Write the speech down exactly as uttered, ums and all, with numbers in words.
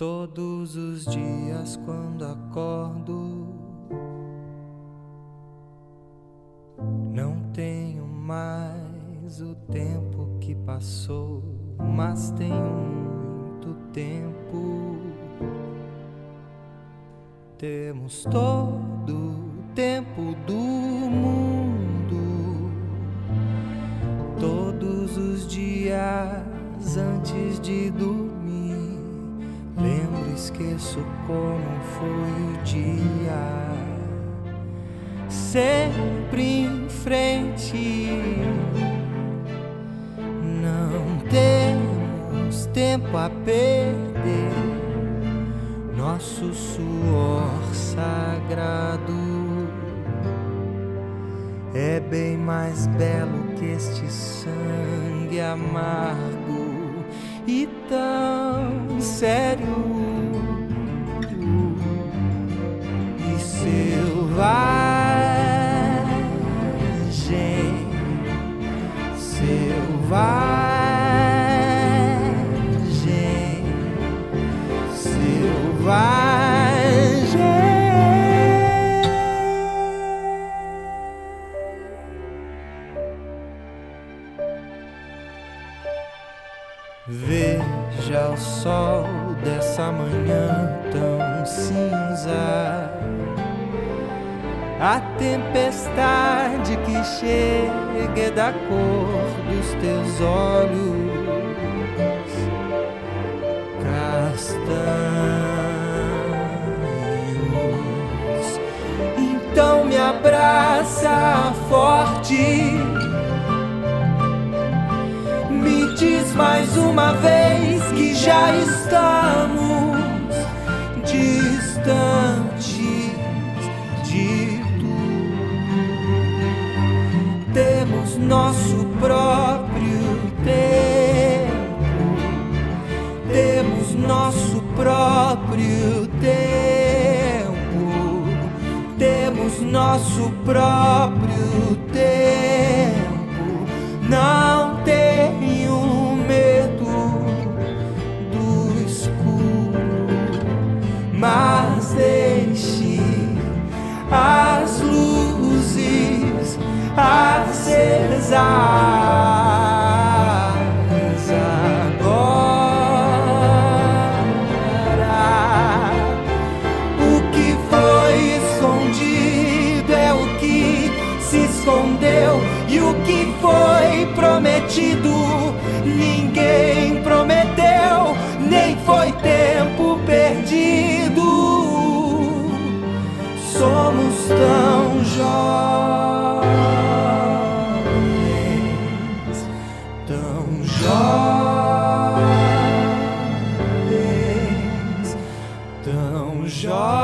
Todos os dias quando acordo, não tenho mais o tempo que passou, mas tenho muito tempo. Temos todo o tempo do mundo, todos os dias antes de dormir. Lembro, esqueço como foi o dia. Sempre em frente, não temos tempo a perder. Nosso suor sagrado é bem mais belo que este sangue amargo e tão sério e selvagem, selvagem, selvagem. Veja o sol dessa manhã tão cinza, a tempestade que chega é da cor dos teus olhos castanhos. Então me abraça forte, me diz mais uma vez que já estamos distantes de tudo. Temos nosso próprio tempo, temos nosso próprio tempo, temos nosso próprio tempo. Não tenho medo do escuro, mas deixe as luzes acesas agora. O que foi escondido é o que se escondeu, e o que foi prometido ninguém prometeu, nem foi tempo perdido. Somos tão jovens, tão jovens, tão jovens.